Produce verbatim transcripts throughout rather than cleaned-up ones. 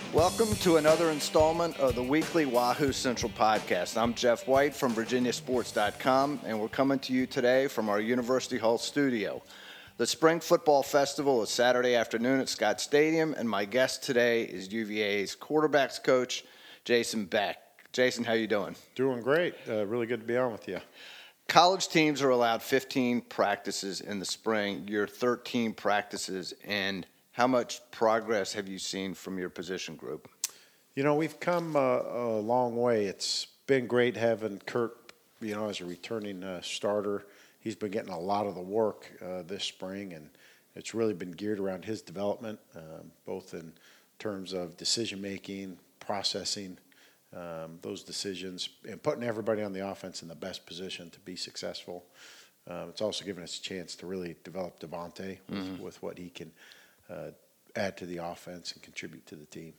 Welcome to another installment of the weekly Wahoo Central podcast. I'm Jeff White from Virginia Sports dot com, and we're coming to you today from our University Hall studio. The Spring Football Festival is Saturday afternoon at Scott Stadium, and my guest today is U V A's quarterbacks coach, Jason Beck. Jason, how you doing? Doing great. Uh, really good to be on with you. College teams are allowed fifteen practices in the spring. You're thirteen practices, and how much progress have you seen from your position group? You know, we've come uh, a long way. It's been great having Kurt, you know, as a returning uh, starter. He's been getting a lot of the work uh, this spring, and it's really been geared around his development, um, both in terms of decision-making, processing um, those decisions, and putting everybody on the offense in the best position to be successful. Um, it's also given us a chance to really develop Devontae with, mm-hmm. with what he can Uh, add to the offense and contribute to the team.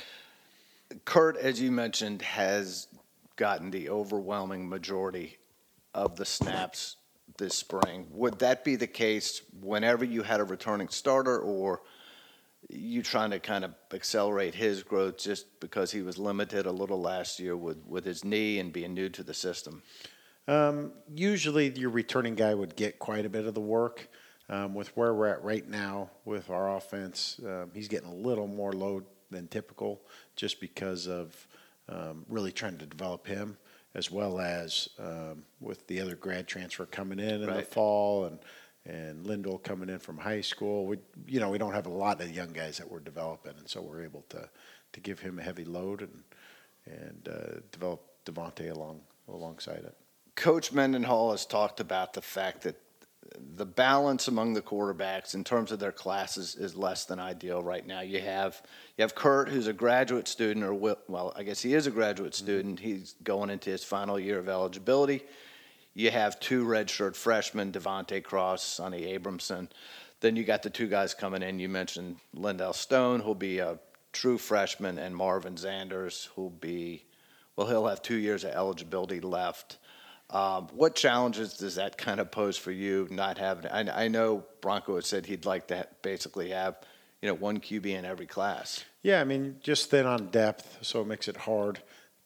Kurt, as you mentioned, has gotten the overwhelming majority of the snaps this spring. Would that be the case whenever you had a returning starter, or you trying to kind of accelerate his growth just because he was limited a little last year with, with his knee and being new to the system? Um, usually your returning guy would get quite a bit of the work. Um, with where we're at right now with our offense, um, he's getting a little more load than typical just because of um, really trying to develop him, as well as um, with the other grad transfer coming in in right. the fall and and Lindell coming in from high school. We, you know, we don't have a lot of young guys that we're developing, and so we're able to to give him a heavy load and and uh, develop Devontae along alongside it. Coach Mendenhall has talked about the fact that the balance among the quarterbacks in terms of their classes is less than ideal right now. You have you have Kurt, who's a graduate student, or will, well, I guess he is a graduate student. He's going into his final year of eligibility. You have two redshirt freshmen, Devontae Cross, Sonny Abramson. Then you got the two guys coming in. You mentioned Lindell Stone, who'll be a true freshman, and Marvin Zanders, who'll be, well, he'll have two years of eligibility left. Um, what challenges does that kind of pose for you, not having – I, I know Bronco had said he'd like to ha- basically have, you know, one Q B in every class. Yeah, I mean, just thin on depth, so it makes it hard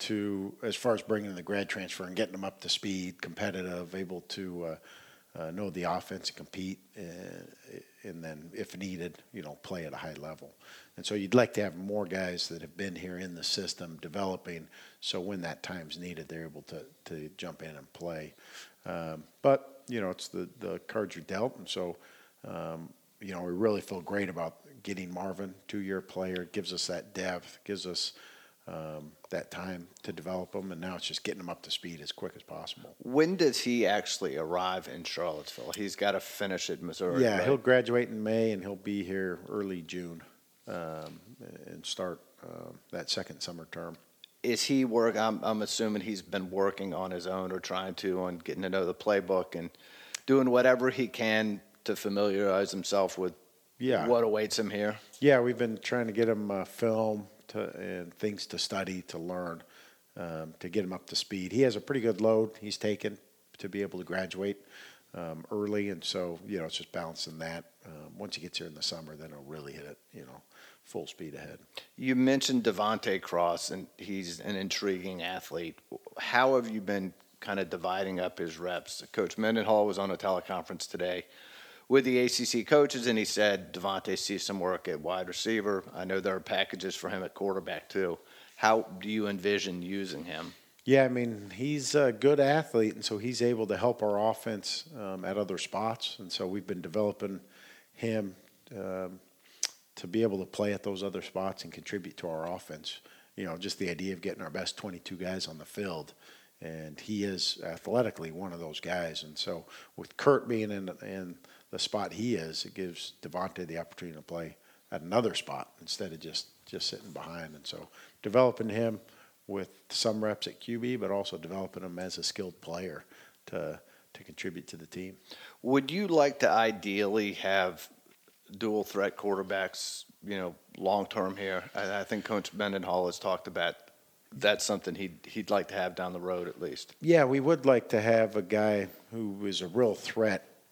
to – as far as bringing in the grad transfer and getting them up to speed, competitive, able to uh, uh, know the offense and compete, uh, and then, if needed, you know, play at a high level. And so you'd like to have more guys that have been here in the system developing, so when that time's needed, they're able to, to jump in and play. Um, but, you know, it's the, the cards you're dealt, and so, um, you know, we really feel great about getting Marvin, two-year player, gives us that depth, gives us um, that time to develop them, and now it's just getting them up to speed as quick as possible. When does he actually arrive in Charlottesville? He's got to finish at Missouri, Yeah, right? He'll graduate in May, and he'll be here early June um, and start uh, that second summer term. Is he work? I'm, I'm assuming he's been working on his own or trying to on getting to know the playbook and doing whatever he can to familiarize himself with yeah. what awaits him here. Yeah, we've been trying to get him uh, film to, and things to study, to learn, um, to get him up to speed. He has a pretty good load he's taken to be able to graduate um, early, and so, you know, it's just balancing that. Um, once he gets here in the summer, then he'll really hit it, you know, full speed ahead. You mentioned Devontae Cross, and he's an intriguing athlete. How have you been kind of dividing up his reps? Coach Mendenhall was on a teleconference today with the A C C coaches, and he said Devontae sees some work at wide receiver. I know there are packages for him at quarterback too. How do you envision using him? Yeah, I mean, he's a good athlete, and so he's able to help our offense um, at other spots. And so we've been developing him um, to be able to play at those other spots and contribute to our offense. You know, just the idea of getting our best twenty-two guys on the field. And he is athletically one of those guys. And so with Kurt being in, in the spot he is, it gives Devontae the opportunity to play at another spot instead of just, just sitting behind. And so developing him with some reps at Q B, but also developing him as a skilled player to to contribute to the team. Would you like to ideally have dual threat quarterbacks, you know, long term here? I, I think Coach Mendenhall has talked about that's something he'd he'd like to have down the road at least. Yeah, we would like to have a guy who is a real threat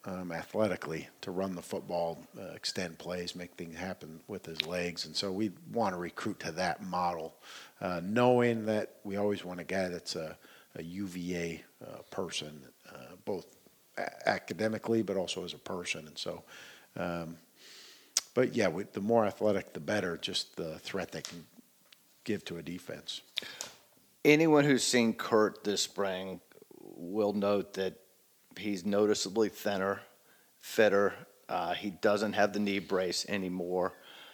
um, athletically to run the football, uh, extend plays, make things happen with his legs. And so we want to recruit to that model, uh, knowing that we always want a guy that's a, a U V A uh, person, uh, both a- academically but also as a person. And so, um, but yeah, we, the more athletic, the better, just the threat they can give to a defense. Anyone who's seen Kurt this spring will note that he's noticeably thinner, fitter. Uh, he doesn't have the knee brace anymore.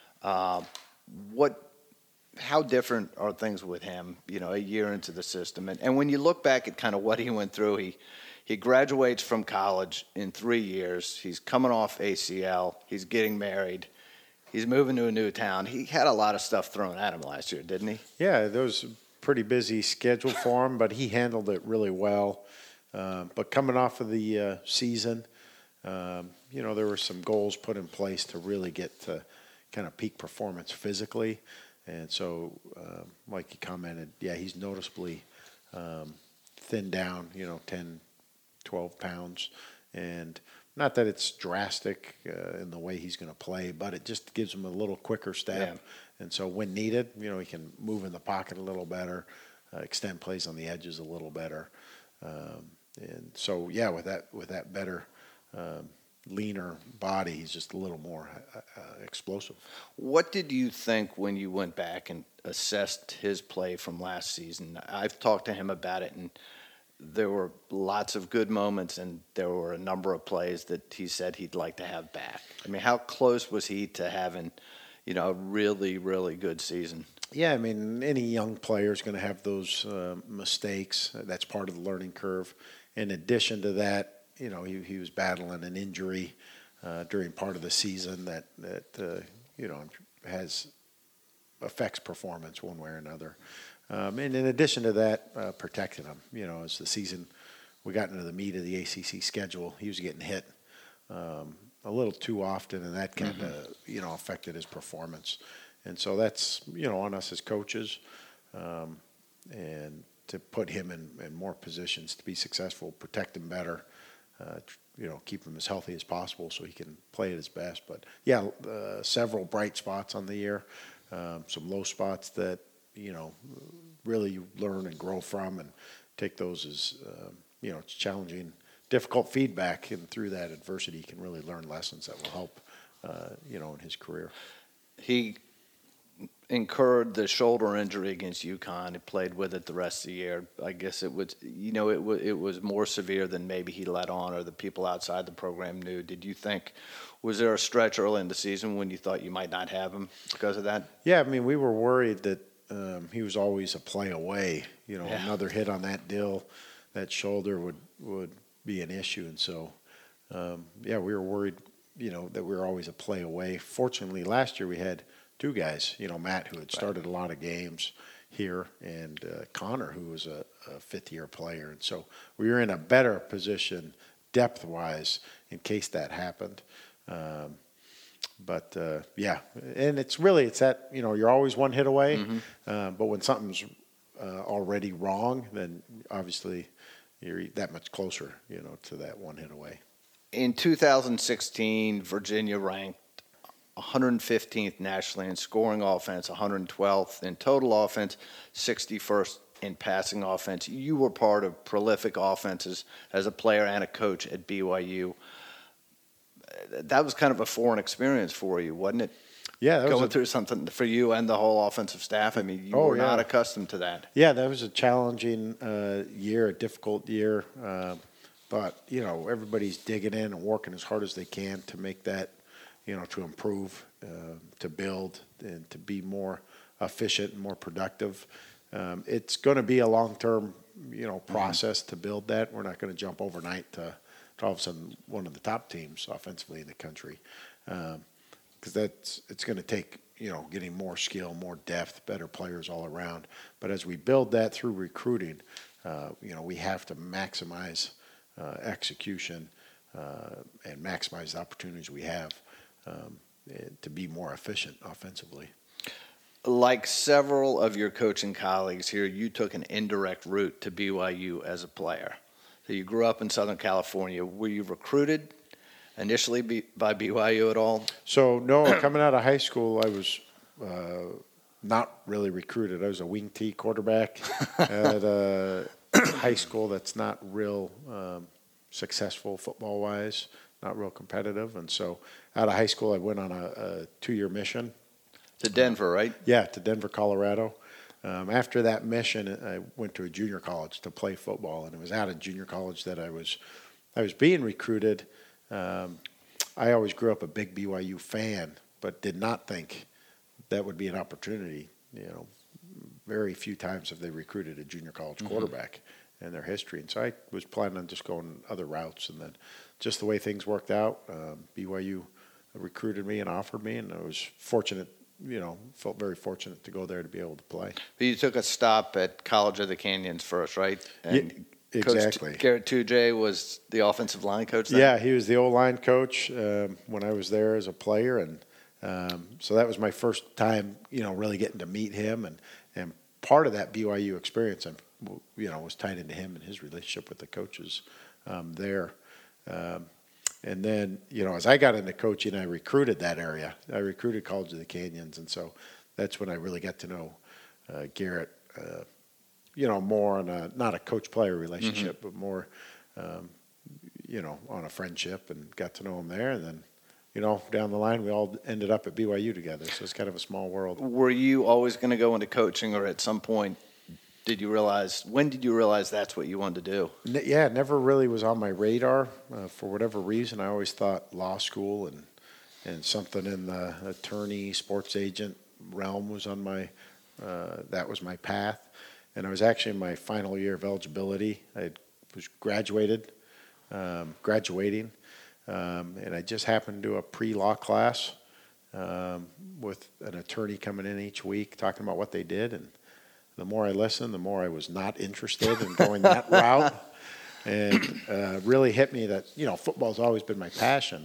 Uh, what, how different are things with him, you know, a year into the system? And, and when you look back at kind of what he went through, he, he graduates from college in three years. He's coming off A C L. He's getting married. He's moving to a new town. He had a lot of stuff thrown at him last year, didn't he? Yeah, there was a pretty busy schedule for him, but he handled it really well. Uh, but coming off of the uh, season, um, you know, there were some goals put in place to really get to kind of peak performance physically. And so, uh, like you commented, yeah, he's noticeably um, thinned down, you know, ten, twelve pounds. And not that it's drastic uh, in the way he's going to play, but it just gives him a little quicker step. Yeah. And so when needed, you know, he can move in the pocket a little better, uh, extend plays on the edges a little better. Um, and so, yeah, with that with that better, um, leaner body, he's just a little more uh, uh, explosive. What did you think when you went back and assessed his play from last season? I've talked to him about it, and there were lots of good moments, and there were a number of plays that he said he'd like to have back. I mean, how close was he to having, you know, a really, really good season? Yeah, I mean, any young player is going to have those uh, mistakes. That's part of the learning curve. In addition to that, you know, he, he was battling an injury uh, during part of the season that, that uh, you know, has affects performance one way or another. Um, and in addition to that, uh, protecting him. You know, as the season, we got into the meat of the A C C schedule, he was getting hit um, a little too often, and that kind of, mm-hmm. you know, affected his performance. And so that's, you know, on us as coaches, um, and to put him in, in more positions to be successful, protect him better, uh, you know, keep him as healthy as possible so he can play at his best. But, yeah, uh, several bright spots on the year, um, some low spots that, you know, really learn and grow from and take those as, um, you know, it's challenging, difficult feedback. And through that adversity, he can really learn lessons that will help, uh, you know, in his career. He incurred the shoulder injury against UConn. He played with it the rest of the year. I guess it was, you know, it was, it was more severe than maybe he let on or the people outside the program knew. Did you think, was there a stretch early in the season when you thought you might not have him because of that? Yeah, I mean, we were worried that um, he was always a play away. You know, yeah. Another hit on that deal, that shoulder would, would be an issue. And so, um, yeah, we were worried, you know, that we were always a play away. Fortunately, last year we had two guys, you know, Matt, who had started a lot of games here, and uh, Connor, who was a, a fifth-year player. And so we were in a better position depth-wise in case that happened. Um, but, uh, yeah, and it's really, it's that, you know, you're always one hit away. Mm-hmm. Uh, but when something's uh, already wrong, then obviously you're that much closer, you know, to that one hit away. In two thousand sixteen, Virginia ranked one hundred fifteenth nationally in scoring offense, one hundred twelfth in total offense, sixty-first in passing offense. You were part of prolific offenses as a player and a coach at B Y U. That was kind of a foreign experience for you, wasn't it? Yeah, that going was a, through something for you and the whole offensive staff. I mean, you oh, were yeah. not accustomed to that. Yeah, that was a challenging uh, year, a difficult year. Uh, but you know, everybody's digging in and working as hard as they can to make that, you know, to improve, uh, to build, and to be more efficient and more productive. Um, it's going to be a long-term, you know, process mm-hmm. to build that. We're not going to jump overnight to, to all of a sudden one of the top teams offensively in the country, because um, that's it's going to take, you know, getting more skill, more depth, better players all around. But as we build that through recruiting, uh, you know, we have to maximize uh, execution uh, and maximize the opportunities we have. Um, to be more efficient offensively. Like several of your coaching colleagues here, you took an indirect route to B Y U as a player. So you grew up in Southern California. Were you recruited initially be, by B Y U at all? So no, coming out of high school, I was uh, not really recruited. I was a wing T quarterback at a high school that's not real um, successful football wise, not real competitive. And so out of high school, I went on a, a two-year mission To Denver, right? Yeah, to Denver, Colorado. Um, after that mission, I went to a junior college to play football, and it was out of junior college that I was, I was being recruited. Um, I always grew up a big B Y U fan, but did not think that would be an opportunity. You know, very few times have they recruited a junior college Mm-hmm. quarterback in their history, and so I was planning on just going other routes, and then just the way things worked out, um, B Y U recruited me and offered me, and I was fortunate. You know, felt very fortunate to go there to be able to play. But you took a stop at College of the Canyons first, right? And Yeah, Coach exactly. Garrett Tujay was the offensive line coach then? Yeah, he was the O-line coach um, when I was there as a player, and um, so that was my first time, you know, really getting to meet him, and, and part of that B Y U experience, I'm, you know, was tied into him and his relationship with the coaches um, there. Um, and then, you know, as I got into coaching, I recruited that area. I recruited College of the Canyons, and so that's when I really got to know uh, Garrett. Uh, you know, more on a, not a coach-player relationship, mm-hmm. but more, um, you know, on a friendship, and got to know him there. And then, you know, down the line, we all ended up at B Y U together. So it's kind of a small world. Were you always going to go into coaching, or at some point did you realize, when did you realize that's what you wanted to do? N- yeah, it never really was on my radar. Uh, for whatever reason, I always thought law school and, and something in the attorney, sports agent realm was on my, uh, that was my path. And I was actually in my final year of eligibility. I was graduated, um, graduating, um, and I just happened to do a pre-law class um, with an attorney coming in each week talking about what they did. And the more I listened, the more I was not interested in going that route. And uh, really hit me that, you know, football's always been my passion.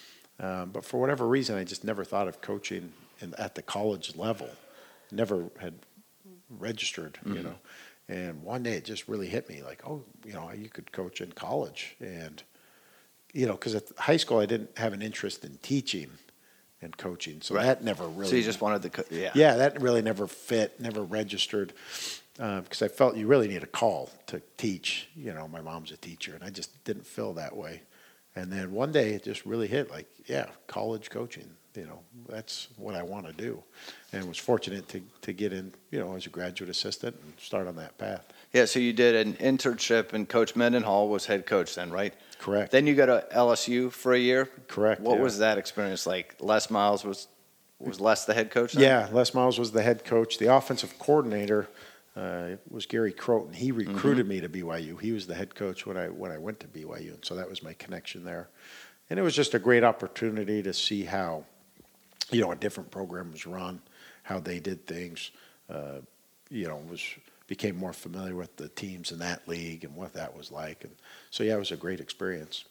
Um, but for whatever reason, I just never thought of coaching in, at the college level. Never had registered, mm-hmm. you know, and one day it just really hit me like, oh, you know, you could coach in college. And, you know, because at high school I didn't have an interest in teaching and coaching. So right. that never really. So you just wanted to, co- yeah. Yeah, that really never fit, never registered because uh, I felt you really need a call to teach. You know, my mom's a teacher and I just didn't feel that way. And then one day it just really hit like, yeah, college coaching. You know, that's what I want to do, and was fortunate to, to get in, you know, as a graduate assistant and start on that path. Yeah, so you did an internship, and Coach Mendenhall was head coach then, right? Correct. Then you go to L S U for a year? Correct. What yeah. was that experience like? Les Miles was was Les the head coach then? Yeah, Les Miles was the head coach. The offensive coordinator uh, was Gary Croton. He recruited mm-hmm. me to B Y U. He was the head coach when I when I went to B Y U, and so that was my connection there. And it was just a great opportunity to see how, you know, a different program was run, how they did things, uh, you know, was became more familiar with the teams in that league and what that was like. And so, yeah, it was a great experience.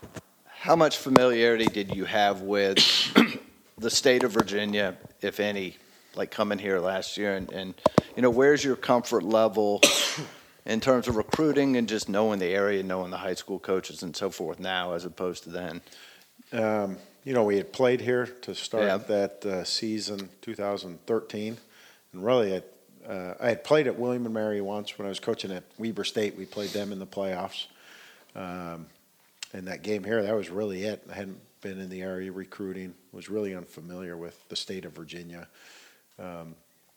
How much familiarity did you have with the state of Virginia, if any, like coming here last year? And, and, you know, where's your comfort level in terms of recruiting and just knowing the area, knowing the high school coaches and so forth now as opposed to then? Um, You know, we had played here to start yeah. that uh, season, two thousand thirteen, and really, I, uh, I had played at William and Mary once when I was coaching at Weber State. We played them in the playoffs, um, and that game here, that was really it. I hadn't been in the area recruiting, was really unfamiliar with the state of Virginia. Um,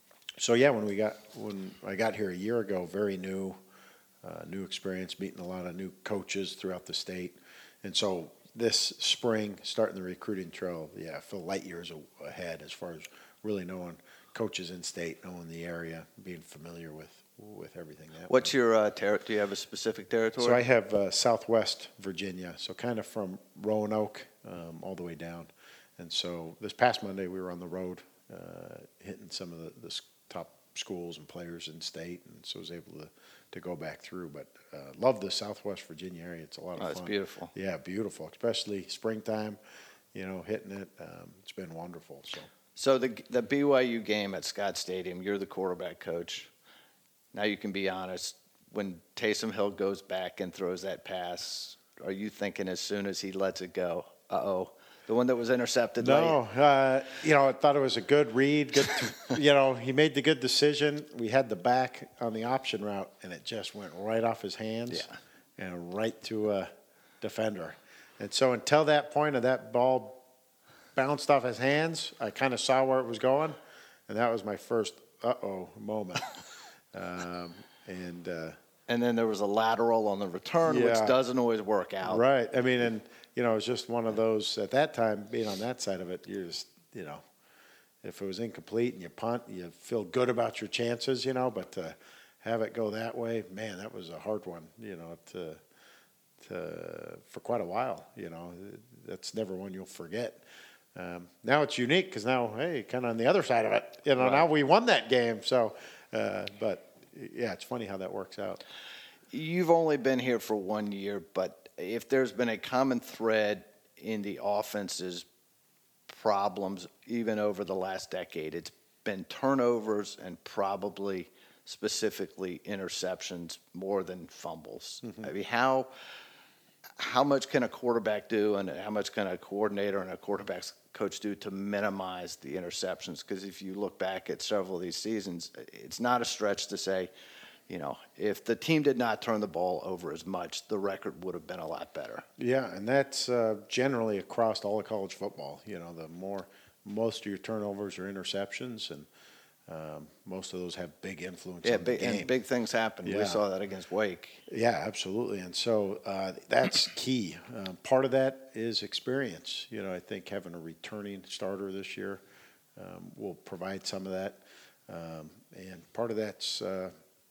so yeah, when we got when I got here a year ago, very new, uh, new experience, meeting a lot of new coaches throughout the state, and so. This spring, starting the recruiting trail, yeah, I feel light years ahead as far as really knowing coaches in state, knowing the area, being familiar with with everything. That What's way. your uh, ter- do you have a specific territory? So I have uh, Southwest Virginia, so kind of from Roanoke um, all the way down. And so this past Monday we were on the road uh, hitting some of the, the top schools and players in state, and so I was able to, to go back through. But uh, love the Southwest Virginia area. It's a lot of oh, fun. It's beautiful. Yeah, beautiful, especially springtime. You know, hitting it. Um, it's been wonderful. So, so the the B Y U game at Scott Stadium, you're the quarterback coach. Now you can be honest. When Taysom Hill goes back and throws that pass, are you thinking as soon as he lets it go, Uh-oh. The one that was intercepted No, late? uh, you know, I thought it was a good read. Good, you know, he made the good decision. We had the back on the option route, and it just went right off his hands Yeah. and right to a defender. And so until that point of that ball bounced off his hands, I kind of saw where it was going, and that was my first uh-oh moment. um, and uh, And then there was a lateral on the return, Yeah. which doesn't always work out. right. I mean, and you know, it was just one of those. At that time, being on that side of it, you're just, you know, if it was incomplete and you punt, you feel good about your chances, you know. But to have it go that way, man, that was a hard one, you know, to to for quite a while. You know, that's never one you'll forget. Um, now it's unique because now, hey, kind of on the other side of it, you know. Right. Now we won that game, so. Uh, but yeah, it's funny how that works out. You've only been here for one year, but if there's been a common thread in the offense's problems, even over the last decade, it's been turnovers and probably specifically interceptions more than fumbles. Mm-hmm. I mean, how how much can a quarterback do, and how much can a coordinator and a quarterback's coach do to minimize the interceptions? Because if you look back at several of these seasons, it's not a stretch to say, you know, if the team did not turn the ball over as much, the record would have been a lot better. Yeah, and that's uh, generally across all of college football. You know, the more most of your turnovers are interceptions, and um, most of those have big influence Yeah, on big, the game. and big things happen. Yeah. We saw that against Wake. Yeah, absolutely. And so uh, that's key. Um, part of that is experience. You know, I think having a returning starter this year um, will provide some of that. Um, and part of that's, uh,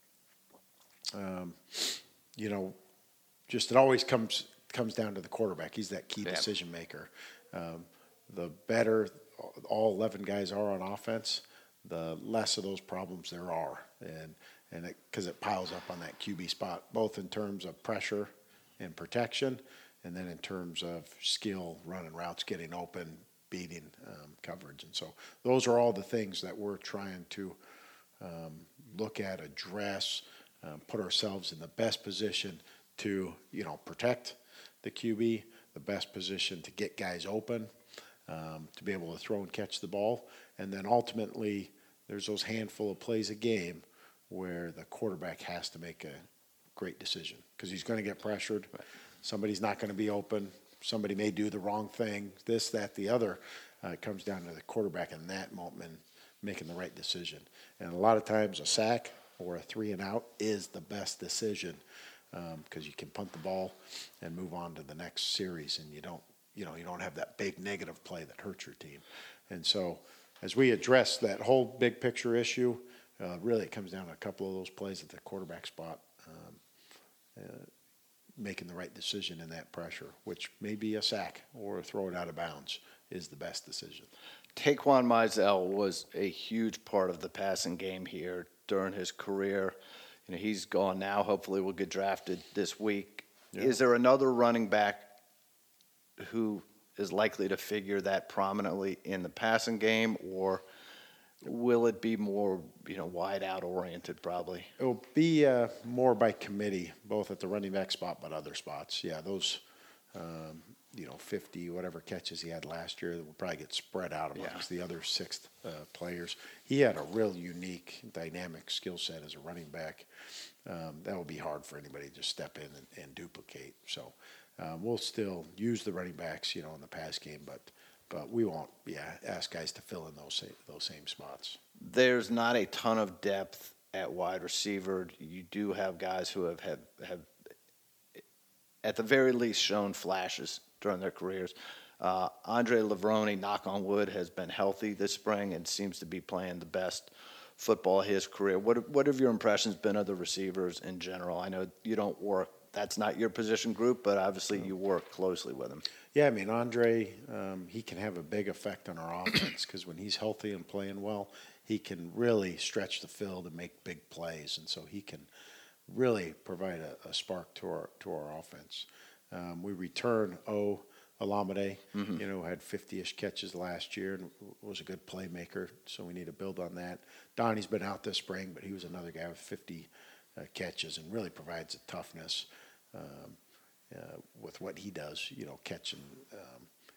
um, you know, just it always comes comes down to the quarterback. He's that key Yeah. decision maker. Um, the better all eleven guys are on offense, the less of those problems there are. And and because it, it piles up on that Q B spot, both in terms of pressure and protection, and then in terms of skill, running routes, getting open, beating um, coverage. And so those are all the things that we're trying to um, look at, address, um, put ourselves in the best position to, you know, protect the Q B, the best position to get guys open, um, to be able to throw and catch the ball. And then ultimately, there's those handful of plays a game where the quarterback has to make a great decision because he's going to get pressured. Right. Somebody's not going to be open. Somebody may do the wrong thing, this, that, the other. Uh, it comes down to the quarterback in that moment making the right decision. And a lot of times a sack or a three and out is the best decision because um, you can punt the ball and move on to the next series, and you don't, you know, you don't have that big negative play that hurts your team. And so as we address that whole big picture issue, uh, really it comes down to a couple of those plays at the quarterback spot, um, uh, making the right decision in that pressure, which may be a sack or throw it out of bounds is the best decision. Taquan Mizell was a huge part of the passing game here during his career. You know, he's gone now. Hopefully will get drafted this week. Yeah. Is there another running back who is likely to figure that prominently in the passing game, or will it be more, you know, wide out oriented probably? It will be uh, more by committee, both at the running back spot but other spots. Yeah, those, um, you know, fifty, whatever catches he had last year will probably get spread out amongst yeah. the other six uh, players. He had a real unique, dynamic skill set as a running back. Um, that will be hard for anybody to just step in and, and duplicate. So um, we'll still use the running backs, you know, in the pass game, but but we won't, yeah, ask guys to fill in those same, those same spots. There's not a ton of depth at wide receiver. You do have guys who have, have, have at the very least, shown flashes during their careers. Uh, Andre Levrone, knock on wood, has been healthy this spring and seems to be playing the best football of his career. What what have your impressions been of the receivers in general? I know you don't work, that's not your position group, but obviously you work closely with him. Yeah, I mean, Andre, um, he can have a big effect on our offense because when he's healthy and playing well, he can really stretch the field and make big plays, and so he can really provide a, a spark to our to our offense. Um, we return O. Olamide, mm-hmm. you know, had fifty-ish catches last year and was a good playmaker, so we need to build on that. Donnie's been out this spring, but he was another guy with fifty uh, catches and really provides a toughness um, uh, with what he does, you know, catching um,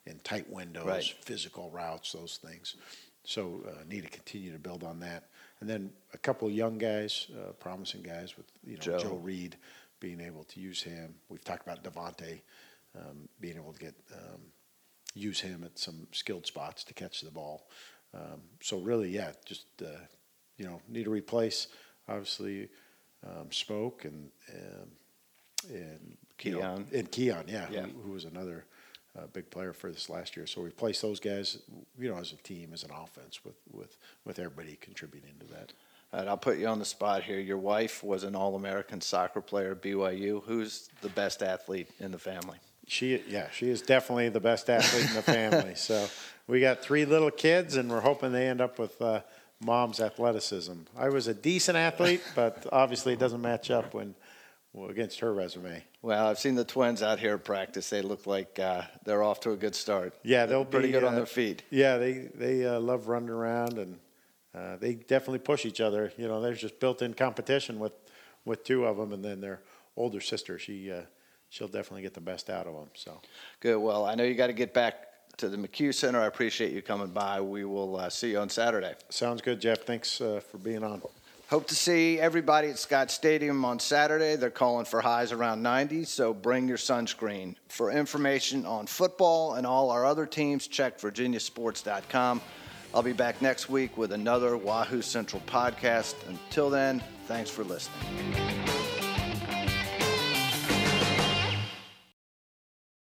in tight windows, Right. physical routes, those things. So uh, need to continue to build on that. And then a couple of young guys, uh, promising guys with you know Joe. Joe Reed, being able to use him. We've talked about Devontae, um, being able to get um, use him at some skilled spots to catch the ball. Um, so really, yeah, just uh, you know need to replace obviously um, Smoke and um, and you know, Keon. and Keon, yeah, Yeah. Who, who was another uh, big player for this last year. So we replace those guys, you know, as a team, as an offense, with with with everybody contributing to that. All right, I'll put you on the spot here. Your wife was an All-American soccer player at B Y U. Who's the best athlete in the family? She, yeah, she is definitely the best athlete in the family. So we got three little kids, and we're hoping they end up with uh, mom's athleticism. I was a decent athlete, but obviously it doesn't match up when well, against her resume. Well, I've seen the twins out here practice. They look like uh, they're off to a good start. Yeah, they'll pretty be, good on uh, their feet. Yeah, they they uh, love running around, and uh, they definitely push each other. You know, there's just built-in competition with, with two of them, and then their older sister, she uh, she'll definitely get the best out of them. So Good. Well, I know you got to get back to the McHugh Center. I appreciate you coming by. We will uh, see you on Saturday. sounds good, Jeff. Thanks uh, for being on. Hope to see everybody at Scott Stadium on Saturday. They're calling for highs around ninety, so bring your sunscreen. For information on football and all our other teams, check virginia sports dot com. I'll be back next week with another Wahoo Central podcast. Until then, thanks for listening.